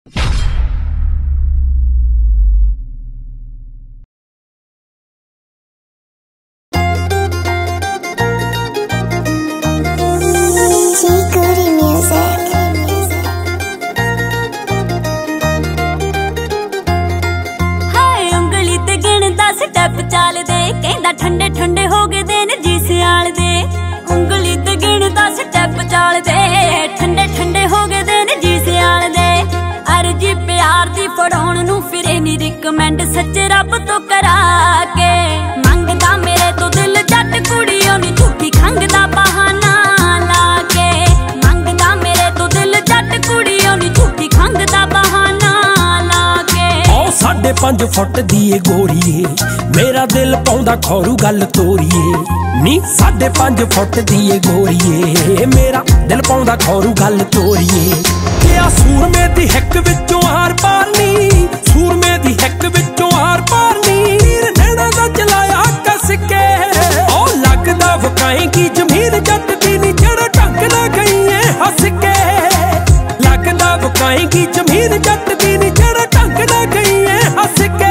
step चाल दे कहंदा ठंडे ठंडे हो गए दिन जी सियाल दे उंगली ते गिणदा स्टैप चाल दे ठंडे ठंडे हो गए दिन जी सियाल दे अर्जी प्यार दी फड़ाउण नूं फिरे नी रिकमेंड सच्चे रब तो करा के मंगदा मेरे तो दिल जट कुड़ियों नी झूठी खंग दा बहाना ला के मंगदा मेरे तो दिल जट कुड़ियों नी झूठी खंग दा बहाना ला के 5.5 फुट दी गोरीए मेरा दिल पाउंदा खौरू गल तोरीए नी 5.5 फुट दी गोरीए मेरा दिल पाउंदा खौरू गल तोरीए क्या सूरमे दी हिक विचों हार पारनी सूरमे दी हिक विचों हार पारनी तीर नैना दा चलाया कस के ओ लगदा वकाएगी जमीन जट दी नी जड़ा ढंग ना गई है हस के लगदा वकाएगी जमीन जट दी नी जड़ा ढंग ना गई है हस के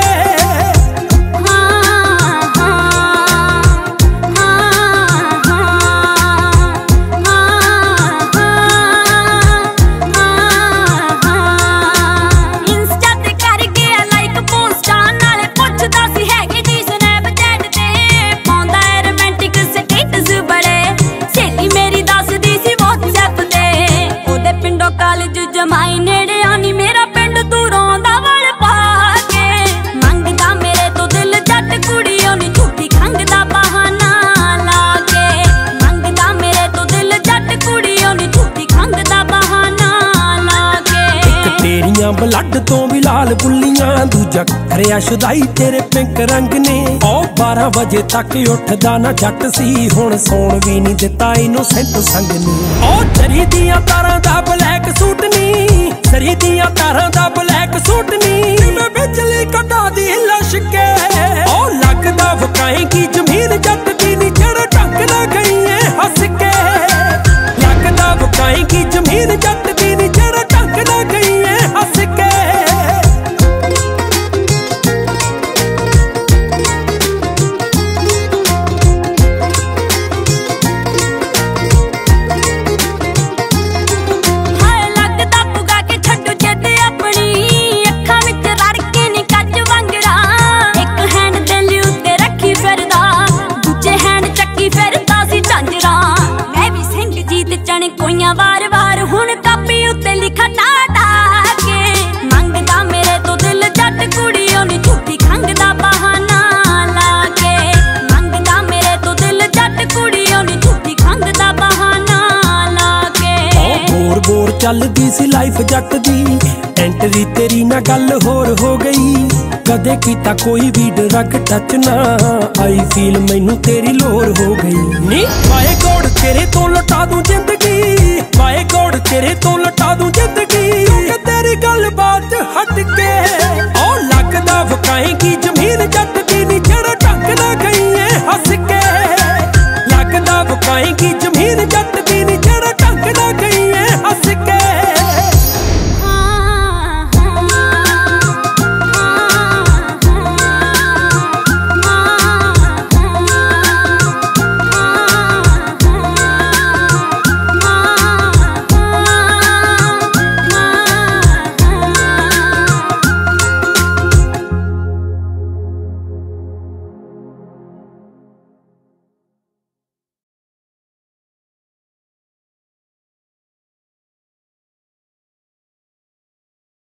जमाई नेड़े आनी मेरा पिंड तू रोंदा वल पा के मंगदा मेरे तो दिल जट कुड़ियों नी झूठी खंग दा बहाना ला के मंगदा मेरे तो दिल जट कुड़ियों नी झूठी खंग दा बहाना ला के एक तेरियां ब्लड तो भी लाल बुल्लियां दूजा खरिया शुदाई तेरे पिंक रंग ने ओ 12 बजे तक उठदा ना जट सी हुण सौण भी नहीं दिता इनोसेंट संग ने ओ चरी दियां तारां दा ब्लैक सूट नी सरी दियां तारां दा ब्लैक सूट नी मैं बिजली कटा दी लश के ओ लगदा वकाएगी जमीन जट दी नी जड़ ढंग ना गई है हस के लगदा वकाएगी जमीन जट दी नी जड़ ढंग ना गई है हस के कोइयां वार वार हुण कापी उत्ते लिखा टाटा के मंगदा मेरे तो दिल जट कुड़ियों नी झूठी खंग दा बहाना ला के मंगदा मेरे तो दिल जट कुड़ियों नी झूठी खंग दा बहाना ला के बोर बोर चलदी सी लाइफ जट दी एंट्री तेरी ना गल होर हो गई कदे कीता कोई भी ड्रग टच ना आई फील मैनू तेरी लोर हो गई नी माए गॉड तेरे तो लुटा दूं जिंदगी माए गॉड तेरे तो लुटा दूं जिंदगी तेरी